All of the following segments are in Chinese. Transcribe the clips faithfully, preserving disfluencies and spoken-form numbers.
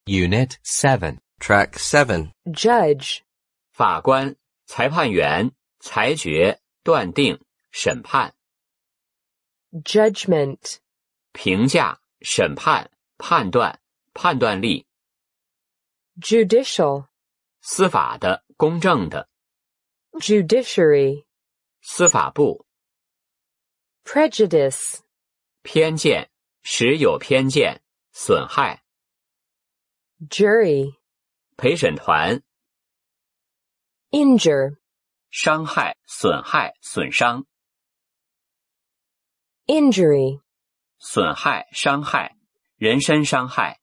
Unit seven. Track seven. Judge. 法官、裁判员、裁决、断定、审判。 Judgment. 评价、审判、判断、判断力。 Judicial. 司法的、公正的。 Judiciary. 司法部。 Prejudice. 偏见，使有偏见，损害。 Jury. 陪审团。 Injure. 伤害、损害、损伤。 Injury. 损害、伤害，人身伤害。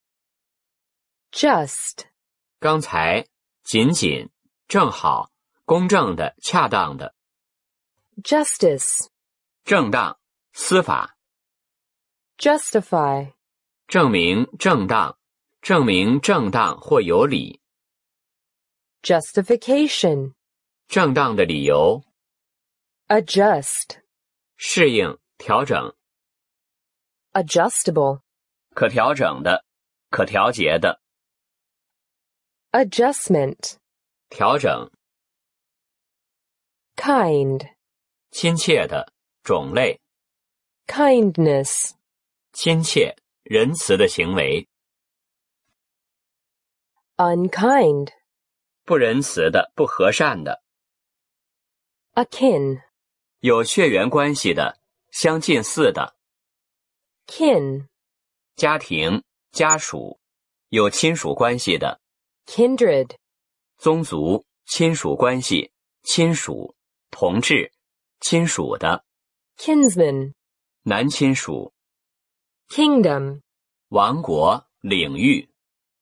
Just. 刚才，仅仅，正好，公正的、恰当的。 Justice. 正当，司法。 Justify. 证明正当，证明正当或有理。 Justification. 正当的理由。 Adjust. 适应、调整。 Adjustable. 可调整的，可调节的。 Adjustment. 调整。 Kind. 亲切的，种类。 Kindness. 亲切、仁慈的行为。 Unkind. 不仁慈的，不和善的。 Akin. 有血缘关系的，相近似的。 Kin. 家庭、家属，有亲属关系的。 Kindred. 宗族、亲属关系，亲属、同志、亲属的。 Kinsman. 男亲属。 Kingdom. 王国、领域。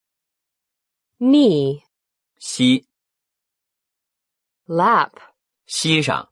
Knee. 膝。 Lap. 膝上。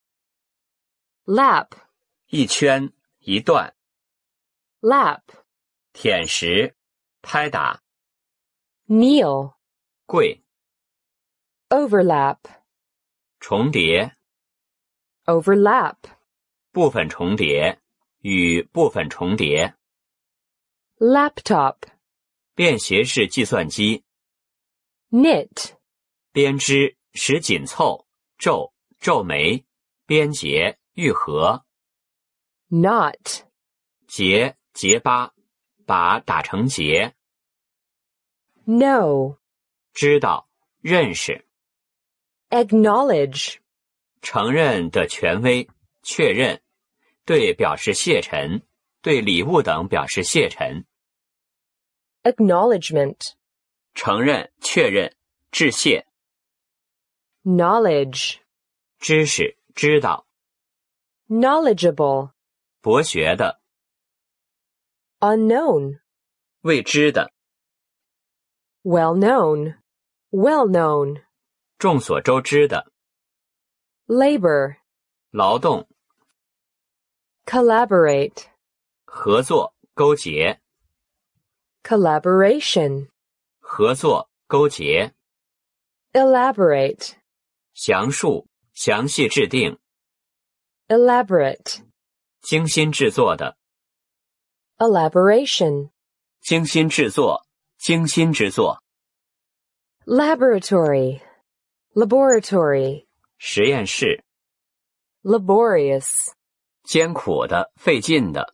Lap. 一圈、一段。 Lap. 舔食、拍打。 Kneel. 跪。 Overlap. 重叠。 Overlap. 部分重叠，与部分重叠。 Laptop. 便携式计算机。 Knit. 编织，使紧凑，皱，皱眉，编结，愈合。 Knot. 结，结疤，把打成结。 Know. 知道，认识。 Acknowledge. 承认的权威，确认，对表示谢忱，对礼物等表示谢忱。 Acknowledgement. 承认、确认、致谢。 Knowledge. 知识、知道。 Knowledgeable. 博学的。 Unknown. 未知的。 Well known. Well known. 众所周知的。 Labor. 劳动。 Collaborate. 合作、勾结。 Collaboration. 合作、勾结。 Elaborate. 详述、详细制定。 Elaborate. 精心制作的。 Elaboration. 精心制作，精心制作。 Laboratory. Laboratory. 实验室。 Laborious. 艰苦的，费劲的。